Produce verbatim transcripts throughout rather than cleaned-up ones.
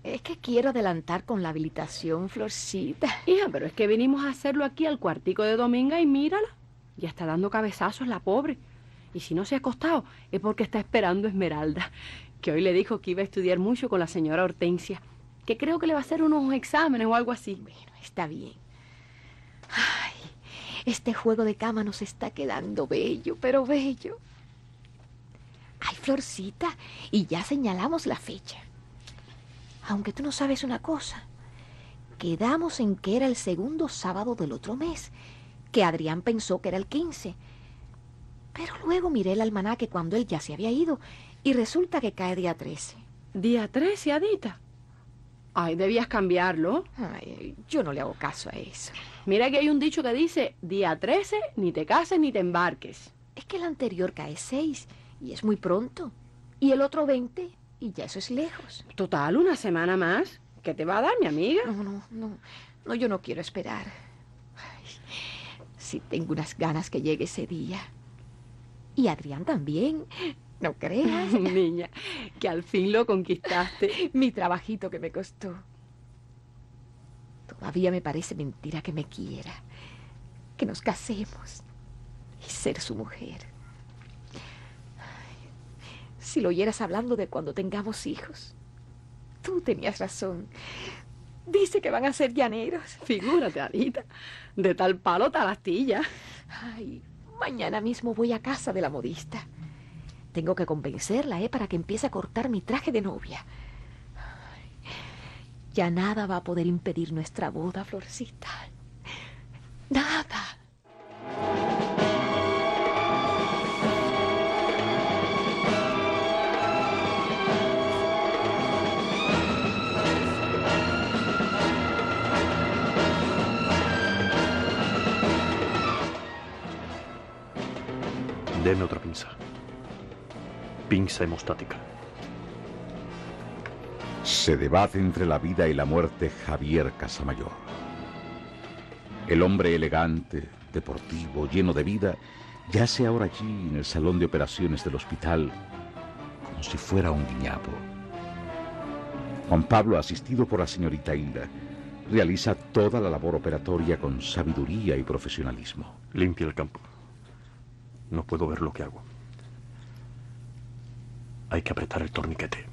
Es que quiero adelantar con la habilitación, Florcita. Hija, pero es que vinimos a hacerlo aquí al cuartico de Dominga y mírala. Ya está dando cabezazos la pobre. Y si no se ha acostado es porque está esperando a Esmeralda, que hoy le dijo que iba a estudiar mucho con la señora Hortensia, que creo que le va a hacer unos exámenes o algo así. Bueno, está bien. Ay, este juego de cama nos está quedando bello, pero bello. Ay, Florcita, y ya señalamos la fecha. Aunque tú no sabes una cosa, quedamos en que era el segundo sábado del otro mes, que Adrián pensó que era el quince. Pero luego miré el almanaque cuando él ya se había ido y resulta que cae día trece. ¿Día trece, Adita? Ay, debías cambiarlo. Ay, yo no le hago caso a eso. Mira que hay un dicho que dice, día trece, ni te cases ni te embarques. Es que el anterior cae seis y es muy pronto. Y el otro veinte y ya eso es lejos. Total, una semana más. ¿Qué te va a dar, mi amiga? No, no, no. No, yo no quiero esperar. Ay, sí tengo unas ganas que llegue ese día. Y Adrián también. No creas. Niña, que al fin lo conquistaste. Mi trabajito que me costó. Todavía me parece mentira que me quiera. Que nos casemos. Y ser su mujer. Ay, si lo oyeras hablando de cuando tengamos hijos. Tú tenías razón. Dice que van a ser llaneros. Figúrate, Adita. De tal palo, tal astilla. Ay, mañana mismo voy a casa de la modista. Tengo que convencerla, ¿eh? Para que empiece a cortar mi traje de novia. Ay, ya nada va a poder impedir nuestra boda, Florcita. Nada. Deme otra pinza. Pinza hemostática. Se debate entre la vida y la muerte Javier Casamayor. El hombre elegante, deportivo, lleno de vida, yace ahora allí en el salón de operaciones del hospital como si fuera un guiñapo. Juan Pablo, asistido por la señorita Hilda, realiza toda la labor operatoria con sabiduría y profesionalismo. Limpia el campo. No puedo ver lo que hago. Hay que apretar el torniquete.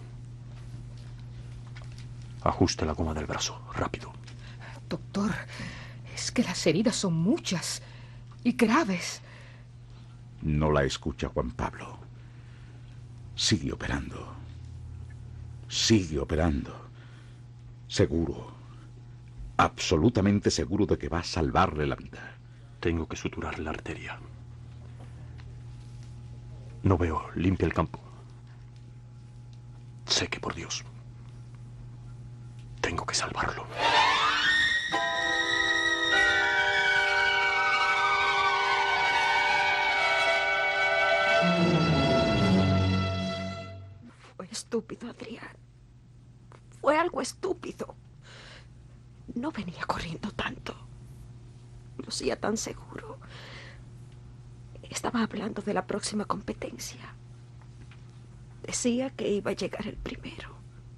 Ajuste la goma del brazo, rápido. Doctor, es que las heridas son muchas y graves. No la escucha Juan Pablo. Sigue operando. Sigue operando. Seguro, absolutamente seguro de que va a salvarle la vida. Tengo que suturar la arteria. No veo, limpia el campo. Sé que por Dios tengo que salvarlo. Fue estúpido, Adrián. Fue algo estúpido. No venía corriendo tanto. Lucía tan seguro. Estaba hablando de la próxima competencia. Decía que iba a llegar el primero.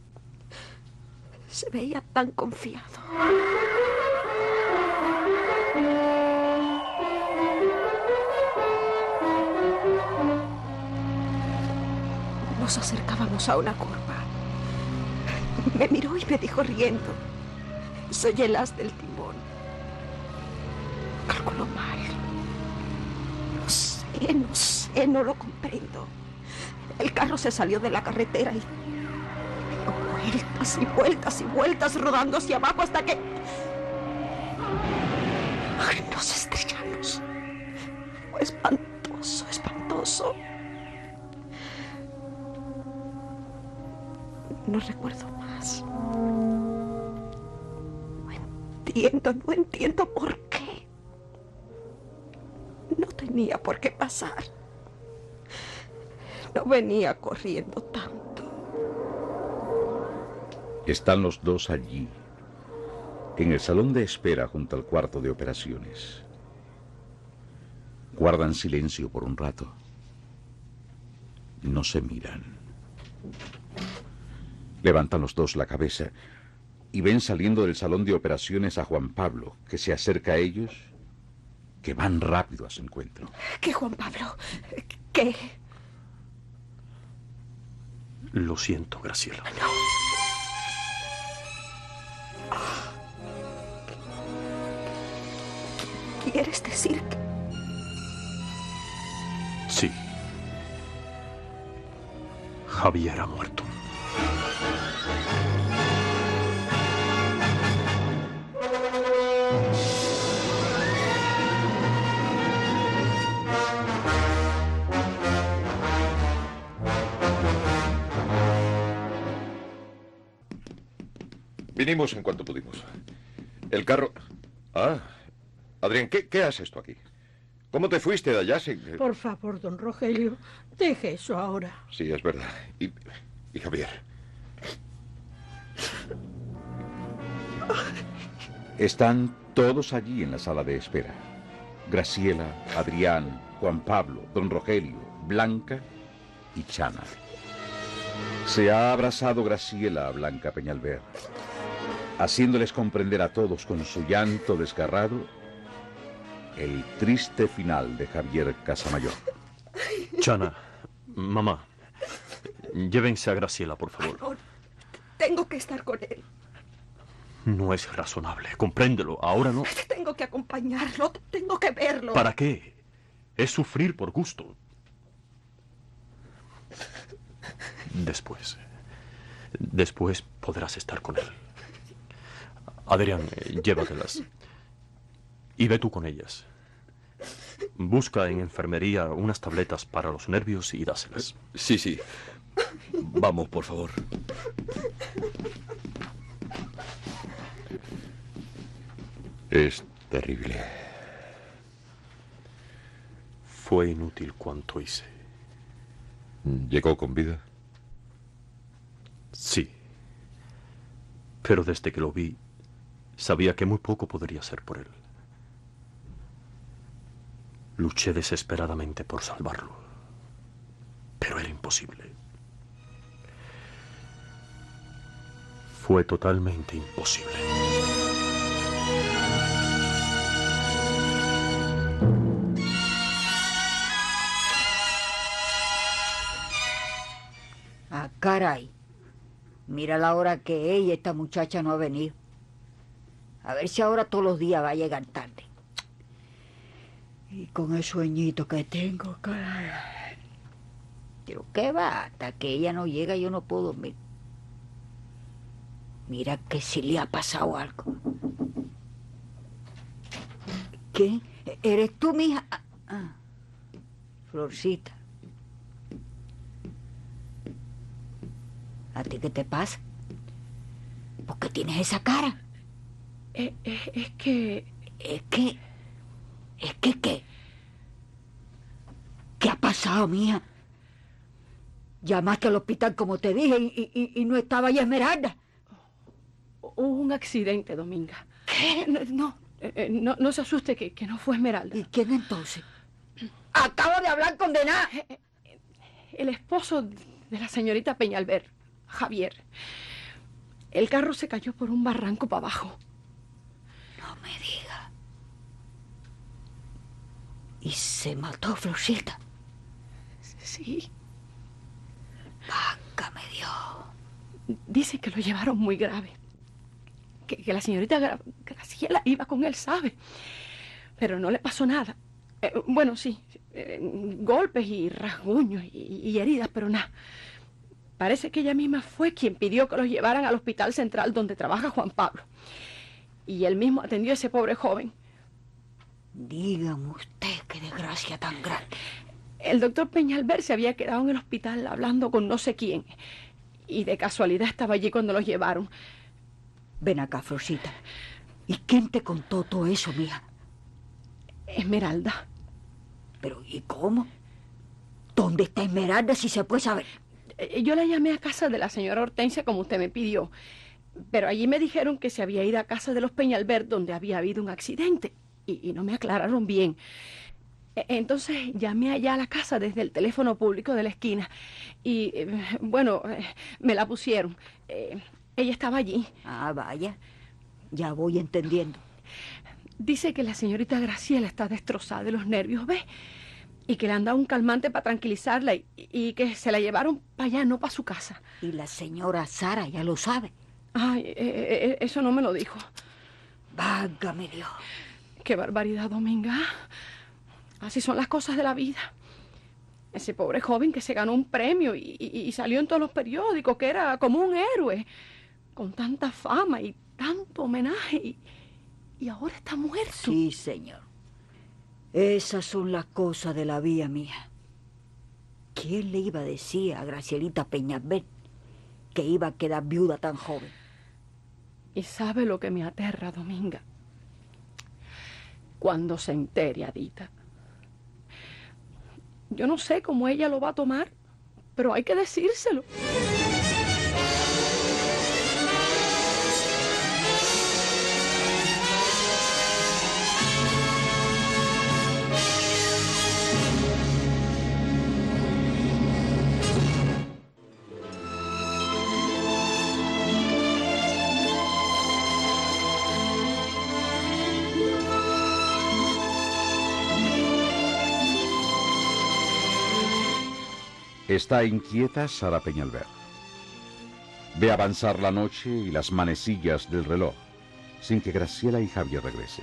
Se veía tan confiado. Nos acercábamos a una curva. Me miró y me dijo riendo: soy el as del timón. Calculó mal. No sé, no sé, no lo comprendo. El carro se salió de la carretera y dio vueltas y vueltas y vueltas rodando hacia abajo hasta que ay, nos estrellamos. Fue espantoso, espantoso. No recuerdo más. No entiendo, no entiendo por qué. No tenía por qué pasar. No venía corriendo tanto. Están los dos allí, en el salón de espera junto al cuarto de operaciones. Guardan silencio por un rato. No se miran. Levantan los dos la cabeza y ven saliendo del salón de operaciones a Juan Pablo, que se acerca a ellos, que van rápido a su encuentro. ¿Qué, Juan Pablo? ¿Qué? Lo siento, Graciela. No. ¿Quieres decir que...? Sí. Javier ha muerto. Vinimos en cuanto pudimos. El carro... Ah, Adrián, ¿qué, qué haces tú aquí? ¿Cómo te fuiste de allá sin...? Por favor, don Rogelio, deje eso ahora. Sí, es verdad. Y, y Javier. Están todos allí en la sala de espera. Graciela, Adrián, Juan Pablo, don Rogelio, Blanca y Chana. Se ha abrazado Graciela a Blanca Peñalver, haciéndoles comprender a todos con su llanto desgarrado el triste final de Javier Casamayor. Chana, mamá, llévense a Graciela, por favor. Ay, no, tengo que estar con él. No es razonable, compréndelo, ahora no. Tengo que acompañarlo, tengo que verlo. ¿Para qué? Es sufrir por gusto. Después, después podrás estar con él. Adrián, eh, llévatelas. Y ve tú con ellas. Busca en enfermería unas tabletas para los nervios y dáselas. Sí, sí. Vamos, por favor. Es terrible. Fue inútil cuanto hice. ¿Llegó con vida? Sí. Pero desde que lo vi, sabía que muy poco podría hacer por él. Luché desesperadamente por salvarlo, pero era imposible. Fue totalmente imposible. Ah, caray. Mira la hora que es y esta muchacha no ha venido. A ver si ahora todos los días va a llegar tarde. Y con el sueñito que tengo, caray. Pero qué va, hasta que ella no llega yo no puedo dormir. Mira que si le ha pasado algo. ¿Qué? ¿Eres tú, mija? Ah, ah. Florcita. ¿A ti qué te pasa? ¿Por qué tienes esa cara? Es, es, es que... Es que... ¿Es que qué? ¿Qué ha pasado, mija? Llamaste al hospital como te dije y, y, y no estaba ya Esmeralda. Hubo un accidente, Dominga. ¿Qué? No, no, eh, no, no se asuste que, que no fue Esmeralda. ¿Y quién entonces? Acabo de hablar condenada. El esposo de la señorita Peñalver, Javier. El carro se cayó por un barranco para abajo. No me diga. ¿Y se mató, Florcita? Sí. Válgame Dios. Dice que lo llevaron muy grave. Que, que la señorita Gra Graciela iba con él, ¿sabe? Pero no le pasó nada. Eh, bueno, sí. Eh, golpes y rasguños y, y heridas, pero nada. Parece que ella misma fue quien pidió que los llevaran al hospital central donde trabaja Juan Pablo. Y él mismo atendió a ese pobre joven. Dígame usted qué desgracia tan grande. El doctor Peñalver se había quedado en el hospital hablando con no sé quién. Y de casualidad estaba allí cuando los llevaron. Ven acá, Florcita. ¿Y quién te contó todo eso, mija? Esmeralda. ¿Pero y cómo? ¿Dónde está Esmeralda, si se puede saber? Yo la llamé a casa de la señora Hortensia como usted me pidió. Pero allí me dijeron que se había ido a casa de los Peñalver donde había habido un accidente. Y, y no me aclararon bien. E- Entonces llamé allá a la casa desde el teléfono público de la esquina. Y, eh, bueno, eh, me la pusieron. Eh, ella estaba allí. Ah, vaya. Ya voy entendiendo. Dice que la señorita Graciela está destrozada de los nervios, ¿ves? Y que le han dado un calmante para tranquilizarla y, y que se la llevaron para allá, no para su casa. Y la señora Sara ya lo sabe. Ay, eh, eh, eso no me lo dijo. Válgame Dios. Qué barbaridad, Dominga. Así son las cosas de la vida. Ese pobre joven que se ganó un premio y, y- y salió en todos los periódicos, que era como un héroe, con tanta fama y tanto homenaje, y, y ahora está muerto. Sí, señor. Esas son las cosas de la vida mía. ¿Quién le iba a decir a Gracielita Peñalver que iba a quedar viuda tan joven? Y sabe lo que me aterra, Dominga. Cuando se entere, Adita. Yo no sé cómo ella lo va a tomar, pero hay que decírselo. Está inquieta Sara Peñalver. Ve avanzar la noche y las manecillas del reloj, sin que Graciela y Javier regresen.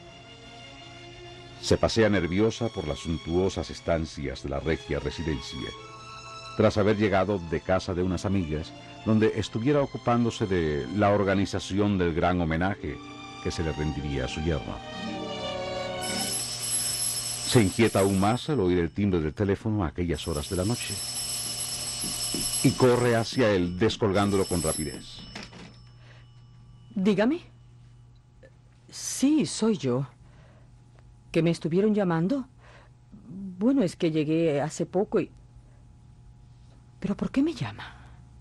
Se pasea nerviosa por las suntuosas estancias de la regia residencia, tras haber llegado de casa de unas amigas, donde estuviera ocupándose de la organización del gran homenaje que se le rendiría a su yerno. Se inquieta aún más al oír el timbre del teléfono a aquellas horas de la noche y corre hacia él, descolgándolo con rapidez. Dígame. Sí, soy yo. ¿Que me estuvieron llamando? Bueno, es que llegué hace poco y... ¿Pero por qué me llama?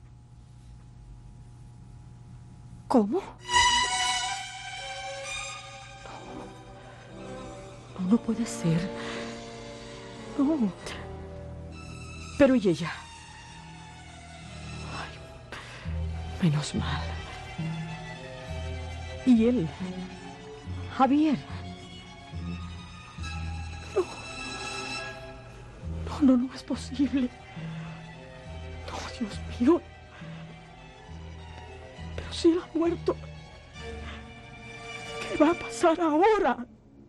¿Cómo? No, no puede ser. No. Pero ¿y ella? Ay, menos mal. ¿Y él? Javier. No. No, no, no es posible. No, Dios mío. Pero si él ha muerto. ¿Qué va a pasar ahora?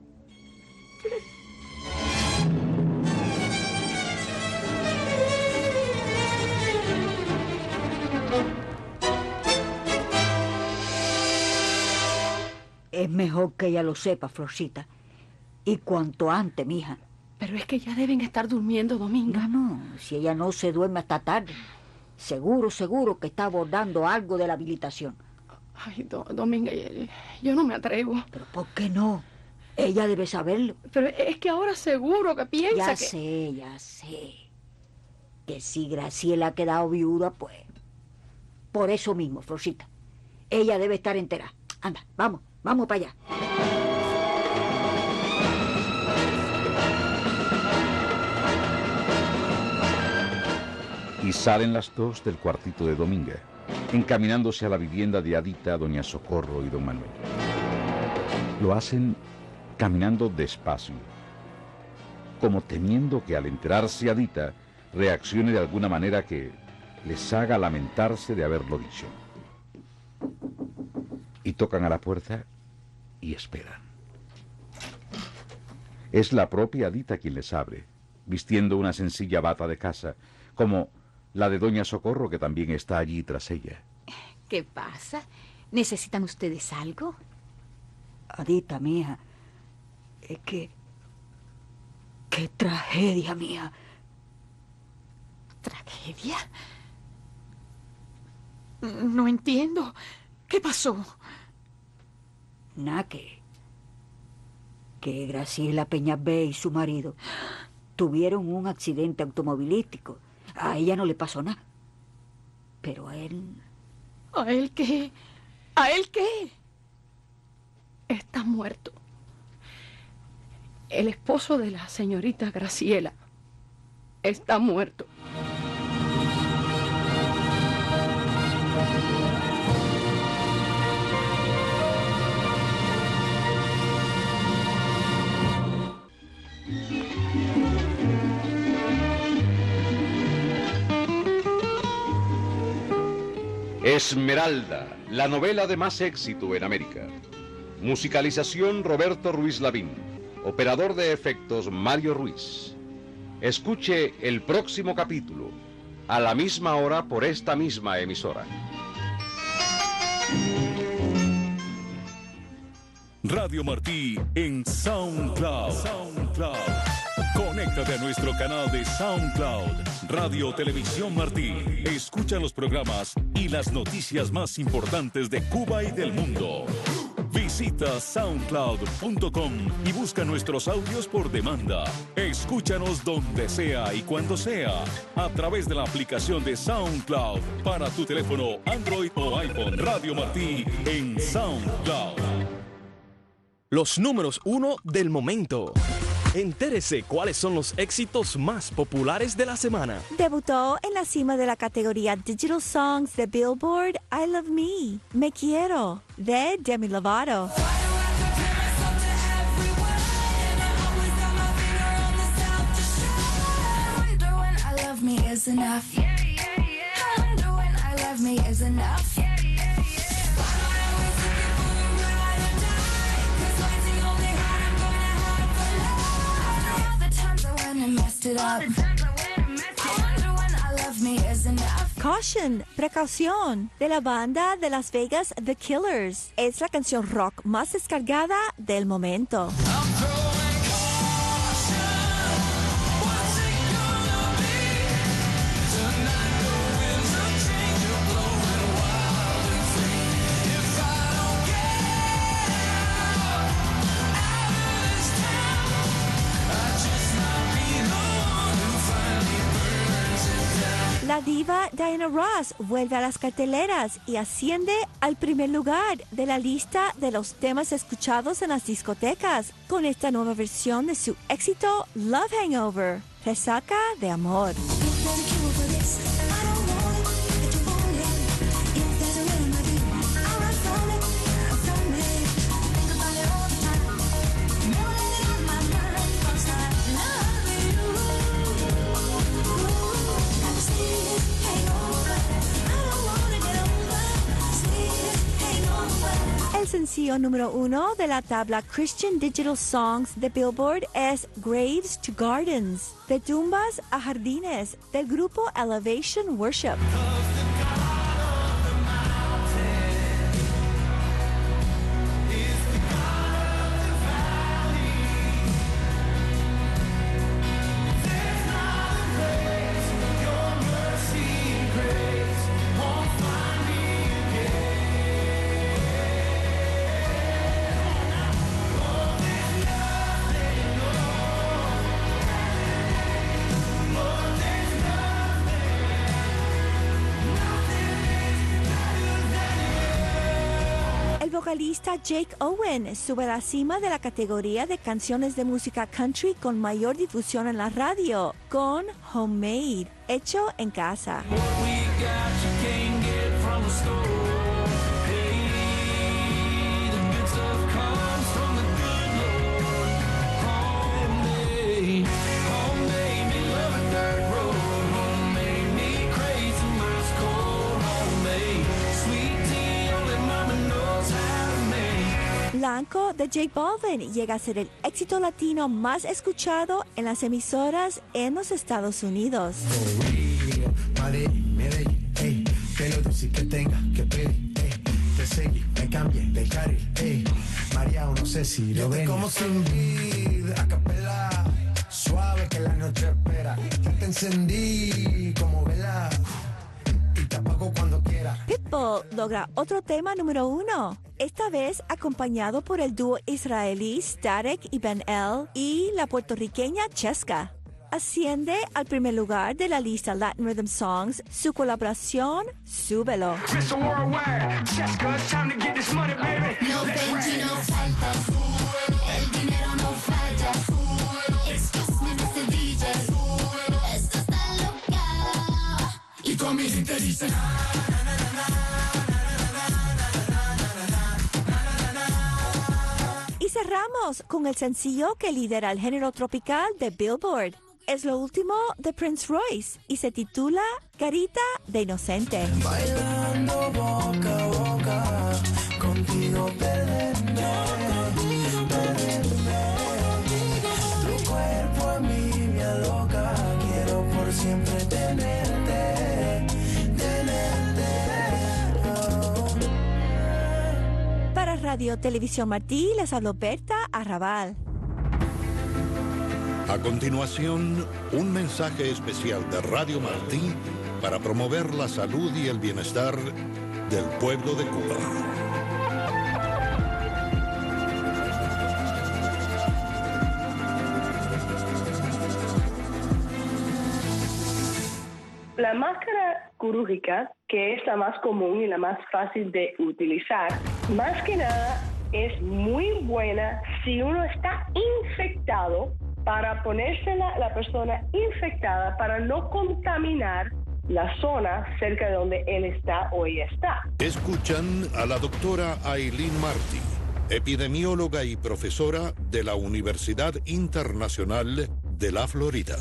Es mejor que ella lo sepa, Florcita. Y cuanto antes, mija. Pero es que ya deben estar durmiendo, Dominga. No, no, si ella no se duerme hasta tarde. Seguro, seguro que está abordando algo de la habilitación. Ay, Do- Dominga, yo- yo no me atrevo. ¿Pero por qué no? Ella debe saberlo. Pero es que ahora seguro que piensa Ya que... sé, ya sé. Que si Graciela ha quedado viuda, pues... Por eso mismo, Florcita. Ella debe estar entera. Anda, vamos, vamos para allá. Y salen las dos del cuartito de Dominga, encaminándose a la vivienda de Adita, doña Socorro y don Manuel. Lo hacen caminando despacio, como temiendo que al enterarse Adita reaccione de alguna manera que les haga lamentarse de haberlo dicho. Y tocan a la puerta y esperan. Es la propia Adita quien les abre, vistiendo una sencilla bata de casa, como la de doña Socorro, que también está allí tras ella. ¿Qué pasa? ¿Necesitan ustedes algo? Adita, mija, es que... ¡Qué tragedia, mía! ¿Tragedia? No entiendo. ¿Qué pasó? Nada que... Que Graciela Peñalver y su marido tuvieron un accidente automovilístico. A ella no le pasó nada. Pero a él... ¿A él qué? ¿A él qué? Está muerto. El esposo de la señorita Graciela está muerto. Esmeralda, la novela de más éxito en América. Musicalización Roberto Ruiz Lavín. Operador de efectos Mario Ruiz. Escuche el próximo capítulo, a la misma hora por esta misma emisora. Radio Martí en SoundCloud. SoundCloud. Conéctate a nuestro canal de SoundCloud, Radio Televisión Martí. Escucha los programas y las noticias más importantes de Cuba y del mundo. Visita soundcloud punto com y busca nuestros audios por demanda. Escúchanos donde sea y cuando sea, a través de la aplicación de SoundCloud para tu teléfono Android o iPhone. Radio Martí en SoundCloud. Los números uno del momento. Entérese cuáles son los éxitos más populares de la semana. Debutó en la cima de la categoría Digital Songs de Billboard I Love Me, Me Quiero, de Demi Lovato. Caution, precaución, de la banda de Las Vegas The Killers. Es la canción rock más descargada del momento. La diva Diana Ross vuelve a las carteleras y asciende al primer lugar de la lista de los temas escuchados en las discotecas con esta nueva versión de su éxito Love Hangover, Resaca de Amor. El sencillo número uno de la tabla Christian Digital Songs de Billboard es Graves to Gardens, de tumbas a jardines, del grupo Elevation Worship. El vocalista Jake Owen sube a la cima de la categoría de canciones de música country con mayor difusión en la radio, con Homemade, hecho en casa. Blanco de J Balvin llega a ser el éxito latino más escuchado en las emisoras en los Estados Unidos. Pitbull logra otro tema número uno, esta vez acompañado por el dúo israelí Static y Ben El y la puertorriqueña Cheska. Asciende al primer lugar de la lista Latin Rhythm Songs su colaboración Súbelo. No Benji, no falta, el dinero no falta. Comenzamos con el sencillo que lidera el género tropical de Billboard. Es lo último de Prince Royce y se titula Carita de Inocente. Bailando boca a boca, contigo perderme, perderme. Tu cuerpo a mí me aloca, quiero por siempre tenerte, tenerte. Oh. Para Radio Televisión Martí les habló Berta Arrabal. A continuación, un mensaje especial de Radio Martí para promover la salud y el bienestar del pueblo de Cuba. La máscara quirúrgica, que es la más común y la más fácil de utilizar, más que nada es muy buena si uno está infectado, para ponérsela la persona infectada para no contaminar la zona cerca de donde él está o ella está. Escuchan a la doctora Aileen Martí, epidemióloga y profesora de la Universidad Internacional de la Florida.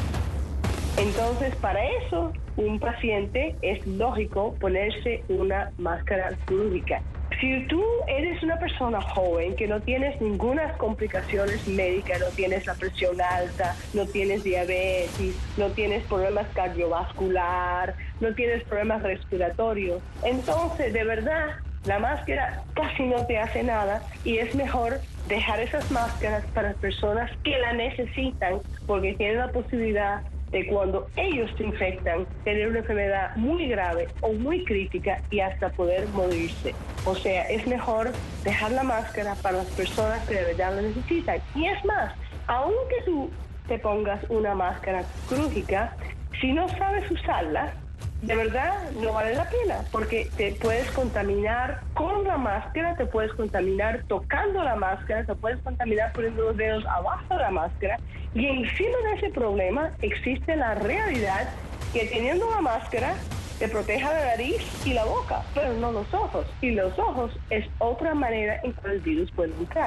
Entonces, para eso, un paciente es lógico ponerse una máscara quirúrgica. Si tú eres una persona joven que no tienes ninguna complicaciones médicas, no tienes la presión alta, no tienes diabetes, no tienes problemas cardiovasculares, no tienes problemas respiratorios, entonces de verdad la máscara casi no te hace nada y es mejor dejar esas máscaras para personas que la necesitan porque tienen la posibilidad de cuando ellos se infectan, tener una enfermedad muy grave o muy crítica y hasta poder morirse. O sea, es mejor dejar la máscara para las personas que de verdad la necesitan. Y es más, aunque tú te pongas una máscara quirúrgica, si no sabes usarla, de verdad no vale la pena, porque te puedes contaminar con la máscara, te puedes contaminar tocando la máscara, te puedes contaminar poniendo los dedos abajo de la máscara, y encima de ese problema existe la realidad que teniendo la máscara te proteja la nariz y la boca, pero no los ojos, y los ojos es otra manera en que el virus puede entrar.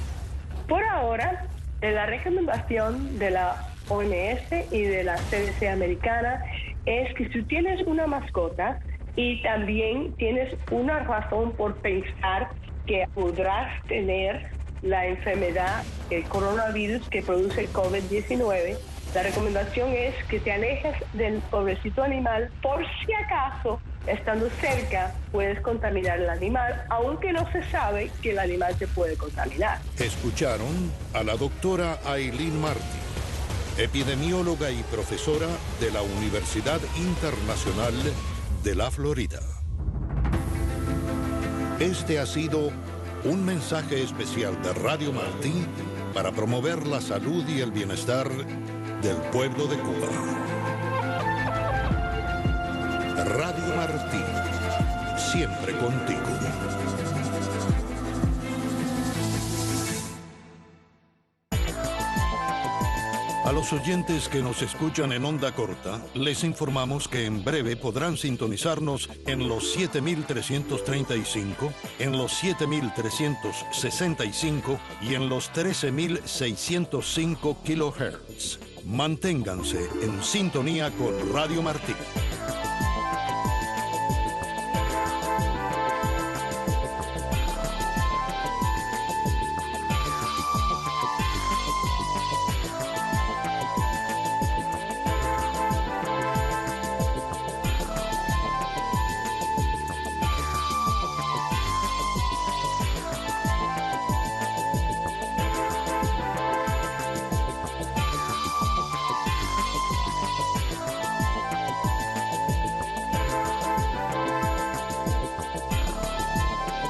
Por ahora, de la recomendación de la O M S y de la C D C americana es que si tienes una mascota y también tienes una razón por pensar que podrás tener la enfermedad, el coronavirus que produce COVID diecinueve, la recomendación es que te alejes del pobrecito animal por si acaso, estando cerca, puedes contaminar al animal, aunque no se sabe que el animal te puede contaminar. Escucharon a la doctora Aileen Martí, epidemióloga y profesora de la Universidad Internacional de la Florida. Este ha sido un mensaje especial de Radio Martí para promover la salud y el bienestar del pueblo de Cuba. Radio Martí, siempre contigo. A los oyentes que nos escuchan en onda corta, les informamos que en breve podrán sintonizarnos en los siete mil trescientos treinta y cinco, en los siete mil trescientos sesenta y cinco y en los trece mil seiscientos cinco kilohertz. Manténganse en sintonía con Radio Martí.